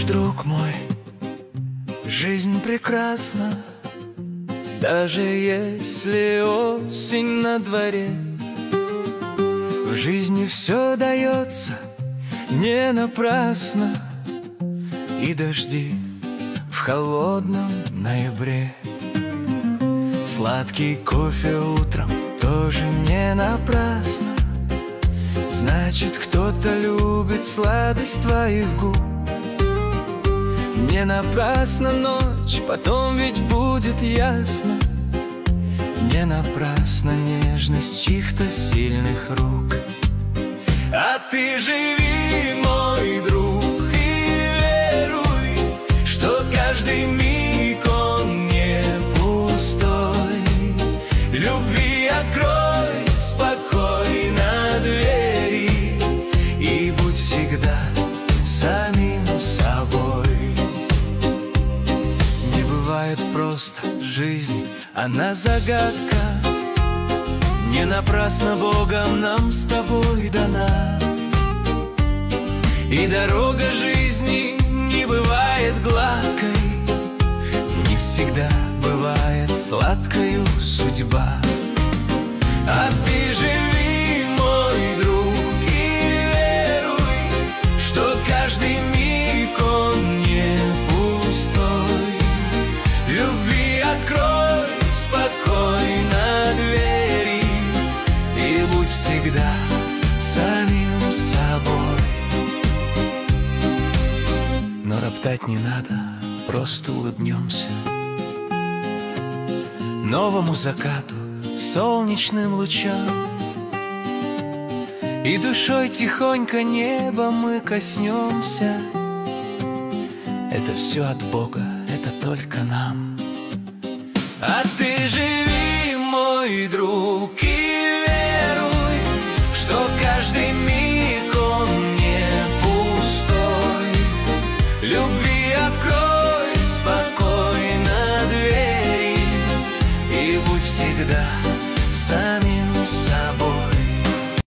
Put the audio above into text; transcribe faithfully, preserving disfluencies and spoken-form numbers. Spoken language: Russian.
знаешь, друг мой, жизнь прекрасна, даже если осень на дворе. В жизни все дается не напрасно, и дожди в холодном ноябре. Сладкий кофе утром тоже не напрасно, значит, кто-то любит сладость твоих губ. Не напрасно ночь, потом ведь будет ясно. Не напрасно нежность чьих-то сильных рук. А ты живи, мой друг, и веруй, что каждый миг он не пустой. Любви открой спокойно двери и будь всегда самим собой. Не бывает просто жизнь, она загадка. Не напрасно Богом нам с тобой дана. И дорога жизни не бывает гладкой, не всегда бывает сладкою судьба. А ты живи, мой друг, и веруй, что каждый миг он не пустой. Любви открой спокойно двери и будь всегда самим собой. Но роптать не надо, просто улыбнемся новому закату, солнечным лучам, и душой тихонько неба мы коснемся. Это все от Бога, это только нам. А ты живи, мой друг, и веруй, что каждый миг он не пустой. Любви открой спокойно двери и будь всегда самим